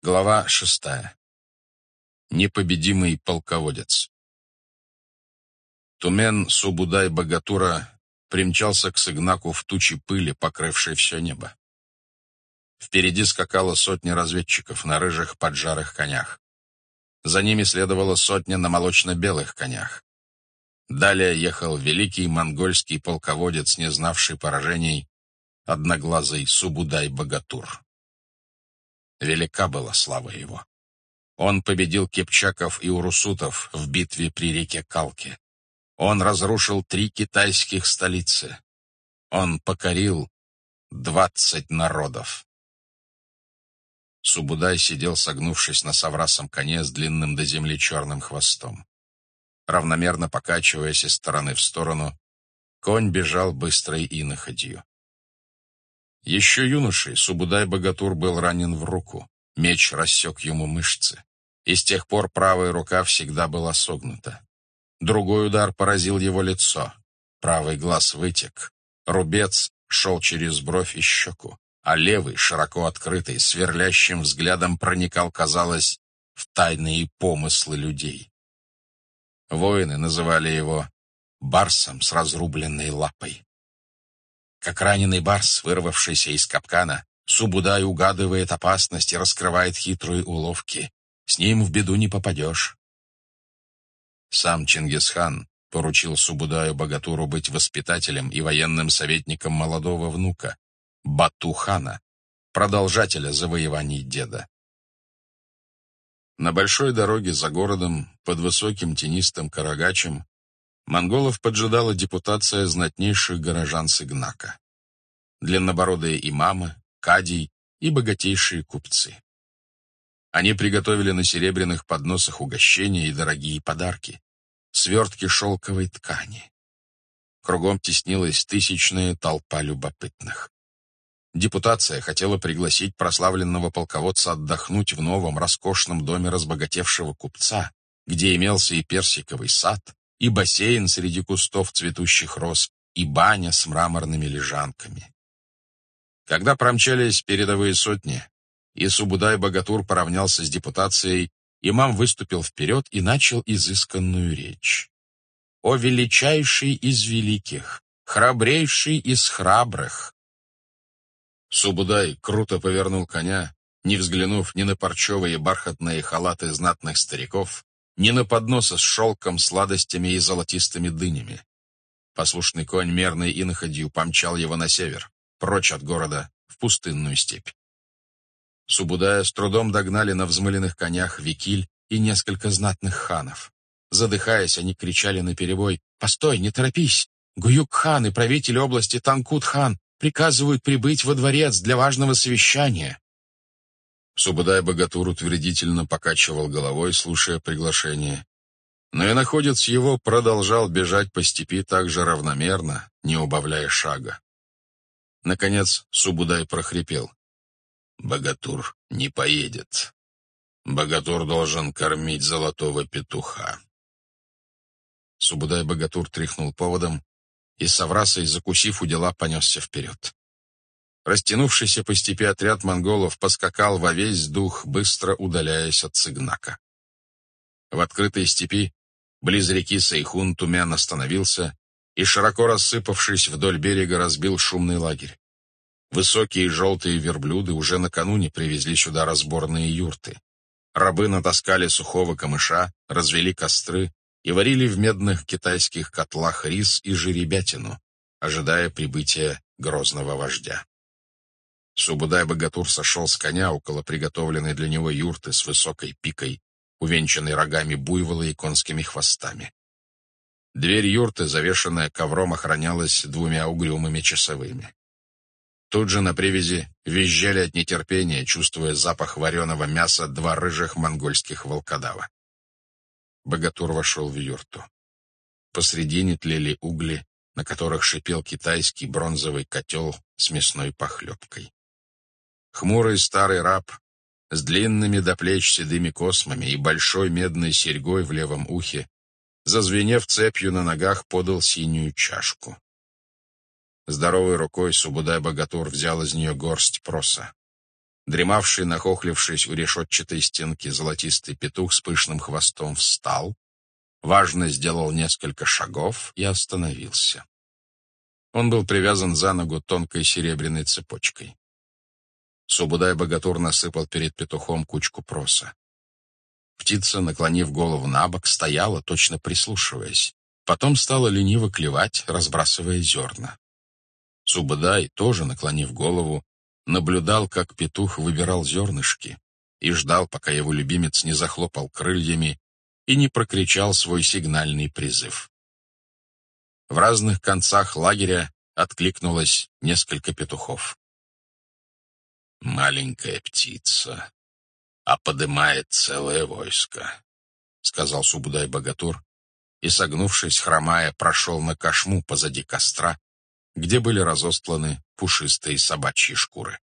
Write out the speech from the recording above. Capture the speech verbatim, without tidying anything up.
Глава шестая. Непобедимый полководец. Тумен Субудай-Богатура примчался к Сыгнаку в туче пыли, покрывшей все небо. Впереди скакала сотня разведчиков на рыжих поджарых конях. За ними следовала сотня на молочно-белых конях. Далее ехал великий монгольский полководец, не знавший поражений, одноглазый Субудай-Богатур. Велика была слава его. Он победил кипчаков и урусутов в битве при реке Калке. Он разрушил три китайских столицы. Он покорил двадцать народов. Субудай сидел, согнувшись на соврасом коне с длинным до земли черным хвостом. Равномерно покачиваясь из стороны в сторону, конь бежал быстрой иноходью. Еще юношей Субудай-Богатур был ранен в руку. Меч рассек ему мышцы. И с тех пор правая рука всегда была согнута. Другой удар поразил его лицо. Правый глаз вытек. Рубец шел через бровь и щеку, а левый, широко открытый, сверлящим взглядом проникал, казалось, в тайные помыслы людей. Воины называли его барсом с разрубленной лапой. Как раненый барс, вырвавшийся из капкана, Субудай угадывает опасность и раскрывает хитрые уловки. С ним в беду не попадешь. Сам Чингисхан поручил Субудаю-Богатуру быть воспитателем и военным советником молодого внука, Бату-хана, продолжателя завоеваний деда. На большой дороге за городом, под высоким тенистым Карагачем, монголов поджидала депутация знатнейших горожан Сыгнака. Длиннобородые имамы, кадий и богатейшие купцы. Они приготовили на серебряных подносах угощения и дорогие подарки, свертки шелковой ткани. Кругом теснилась тысячная толпа любопытных. Депутация хотела пригласить прославленного полководца отдохнуть в новом роскошном доме разбогатевшего купца, где имелся и персиковый сад, и бассейн среди кустов цветущих роз, и баня с мраморными лежанками. Когда промчались передовые сотни, и Субудай-Богатур поравнялся с депутацией, имам выступил вперед и начал изысканную речь. «О величайший из великих, храбрейший из храбрых!» Субудай круто повернул коня, не взглянув ни на парчевые бархатные халаты знатных стариков, ни на подносы с шелком, сладостями и золотистыми дынями. Послушный конь мерной иноходью помчал его на север, прочь от города, в пустынную степь. Субудая с трудом догнали на взмыленных конях Викиль и несколько знатных ханов. Задыхаясь, они кричали наперебой: «Постой, не торопись! Гуюк-хан и правитель области Танкут-хан приказывают прибыть во дворец для важного совещания». Субудай-Богатур утвердительно покачивал головой, слушая приглашение. Но иноходец его продолжал бежать по степи так же равномерно, не убавляя шага. Наконец Субудай прохрипел: «Богатур не поедет. Богатур должен кормить золотого петуха». Субудай-Богатур тряхнул поводом и с соврасой, закусив у дела, понесся вперед. Растянувшийся по степи отряд монголов поскакал во весь дух, быстро удаляясь от Сыгнака. В открытой степи, близ реки Сайхун, Тумен остановился и, широко рассыпавшись вдоль берега, разбил шумный лагерь. Высокие желтые верблюды уже накануне привезли сюда разборные юрты. Рабы натаскали сухого камыша, развели костры и варили в медных китайских котлах рис и жеребятину, ожидая прибытия грозного вождя. Субудай-Богатур сошел с коня около приготовленной для него юрты с высокой пикой, увенчанной рогами буйвола и конскими хвостами. Дверь юрты, завешенная ковром, охранялась двумя угрюмыми часовыми. Тут же на привязи визжали от нетерпения, чувствуя запах вареного мяса, два рыжих монгольских волкодава. Богатур вошел в юрту. Посредине тлели угли, на которых шипел китайский бронзовый котел с мясной похлебкой. Хмурый старый раб с длинными до плеч седыми космами и большой медной серьгой в левом ухе, зазвенев цепью на ногах, подал синюю чашку. Здоровой рукой Субудай-Богатур взял из нее горсть проса. Дремавший, нахохлившись у решетчатой стенки, золотистый петух с пышным хвостом встал, важно сделал несколько шагов и остановился. Он был привязан за ногу тонкой серебряной цепочкой. Субудай-богатур насыпал перед петухом кучку проса. Птица, наклонив голову набок, стояла, точно прислушиваясь. Потом стала лениво клевать, разбрасывая зерна. Субудай, тоже наклонив голову, наблюдал, как петух выбирал зернышки, и ждал, пока его любимец не захлопал крыльями и не прокричал свой сигнальный призыв. В разных концах лагеря откликнулось несколько петухов. «Маленькая птица, а подымает целое войско», — сказал Субудай-богатур, и, согнувшись, хромая, прошел на кошму позади костра, где были разостланы пушистые собачьи шкуры.